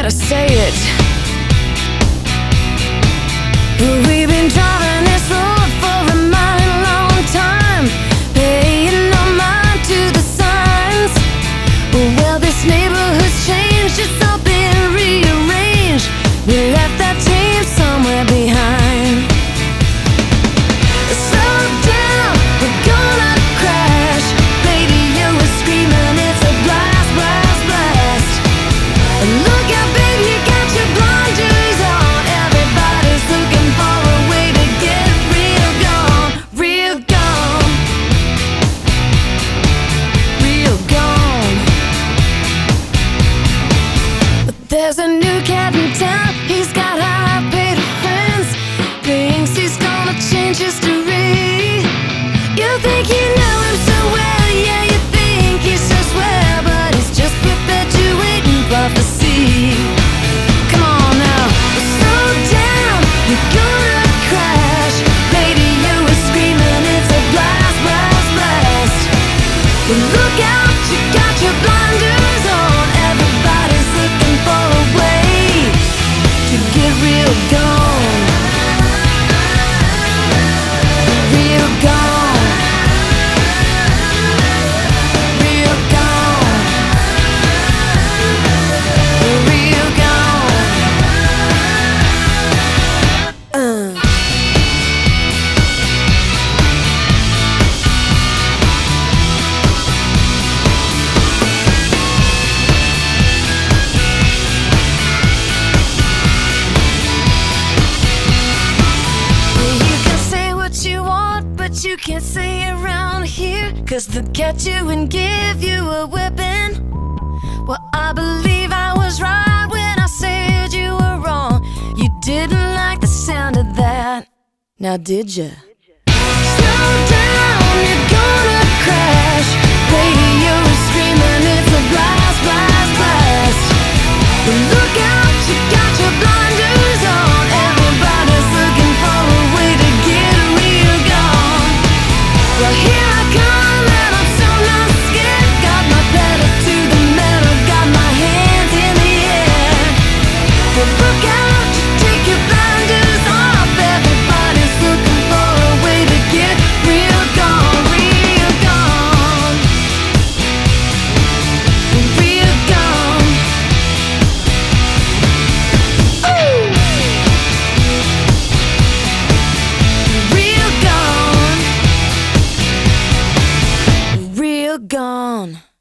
to say it. We've been driving this road for a mighty long time, paying no mind to the signs. Well, this neighborhood's changed, it's all been rearranged. We left that team somewhere behind. Slow down, we're gonna crash. Radio is screaming, it's a blast, blast, blast. Look out, baby, you got your blinders on. Everybody's looking for a way to get real gone, real gone, real gone. But there's a new cat in town, he's got high-paid friends. Thinks he's gonna change history. You think you know him so well, yeah, you think he's so swell, but he's just perpetuating prophecy. Come on now, slow down, you're gonna crash. Radio is screaming, it's a blast, blast, blast. Look out, you got your blinders on. Everybody's looking for a way to get real gone, real gone, real gone, real gone. You can say what you want, but you can't say it around here, 'cause they'll catch you and give you a whipping. Well, I believe I was right when I said you were wrong. You didn't like the sound of that, now did ya? Slow down, you're gonna crash. Radio is screaming, it's a blast, blast, blast. Look out, you got your blinders on. Everybody's looking for a way to get real gone. Well, here I come and I'm so not scared. Got my pedal to the metal, got my hands in the air. Well, look out, you take your blinders off. Everybody's looking for a way to get real gone, real gone, real gone. Ooh. Real gone, real gone.